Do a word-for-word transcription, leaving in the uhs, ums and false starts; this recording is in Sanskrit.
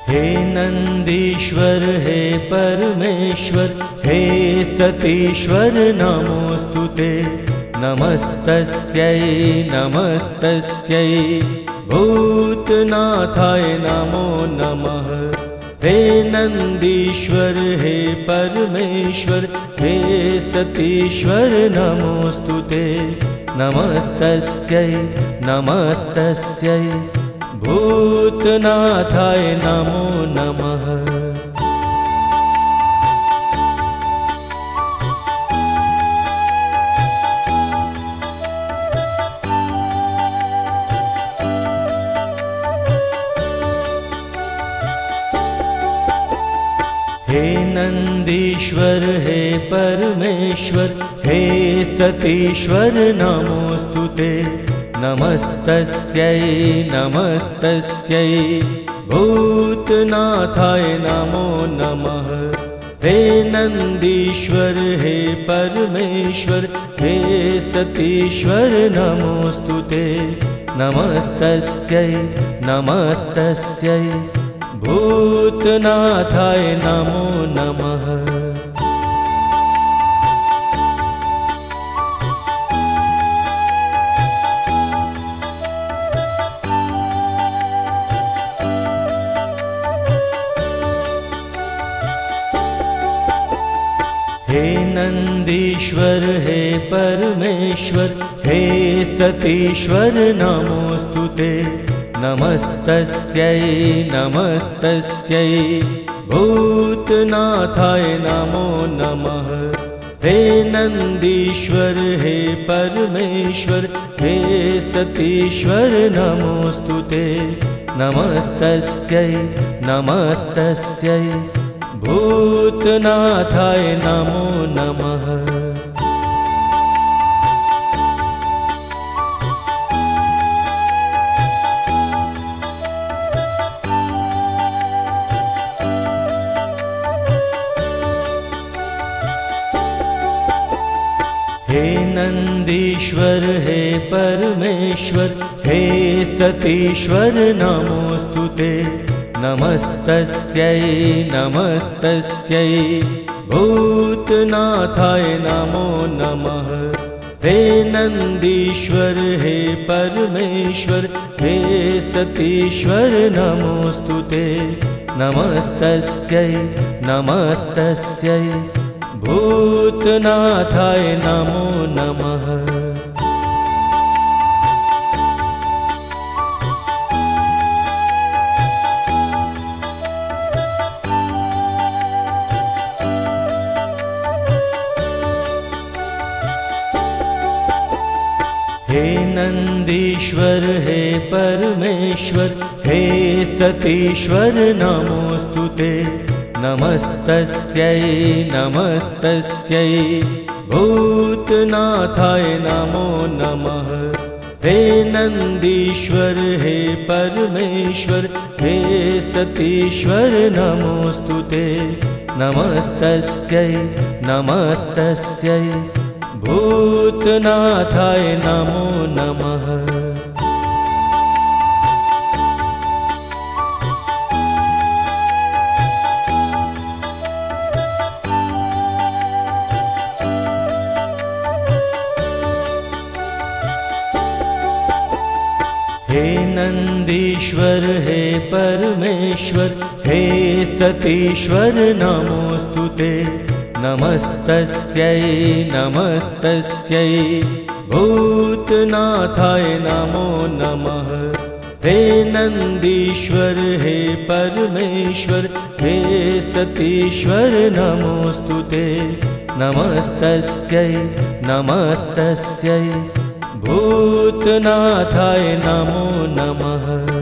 हे नंदीश्वर हे परमेश्वर हे सतीश्वर नमोस्तुते। नमस्तस्यै नमस्तस्यै भूतनाथाय नमो नमः। हे नंदीश्वर हे परमेश्वर हे सतीश्वर नमोस्तुते। नमस्तस्यै नमस्तस्यै भूतनाथाय नमो नमः। हे नंदीश्वर हे परमेश्वर हे सतीश्वर नमोस्तुते। नमस्तस्यै नमस्तस्यै भूतनाथाय नमो नमः। हे नंदीश्वर हे परमेश्वर हे सतीश्वर नमोस्तुते। नमस्तस्यै नमस्तस्यै भूतनाथाय नमो नमः। हे नंदीश्वर हे परमेश्वर हे सतीश्वर नमोस्तुते। नमस्तस्यै नमस्तस्यै भूतनाथाय नमो नमः। हे नंदीश्वर हे परमेश्वर हे सतीश्वर नमोस्तुते। नमस्तस्यै नमस्तस्यै भूतनाथाय नमो नमः। हे नंदीश्वर हे परमेश्वर हे सतीश्वर नमोस्तुते। नमस्तस्यै नमस्तस्यै भूतनाथाय नमो नमः। हे नंदीश्वर हे परमेश्वर हे सतीश्वर नमोस्तुते। नमस्तस्यै नमस्तस्यै भूतनाथाय नमो नमः। हे नंदीश्वर हे परमेश्वर हे सतीश्वर नमोस्तुते। नमस्तस्यै नमस्तस्यै भूतनाथाय नमो नमः। हे नंदीश्वर हे परमेश्वर हे सतीश्वर नमोस्तुते। नमस्तस्यै नमस्तस्यै भूतनाथाय नमो नमः। हे नंदीश्वर हे परमेश्वर हे सतीश्वर नमोस्तुते। नमस्तस्यै नमस्तस्यै भूतनाथाय नमो नमः। हे नंदीश्वर हे परमेश्वर हे सतीश्वर नमोस्तुते। नमस्तस्यै नमस्तस्यै भूतनाथाय नमो नमः।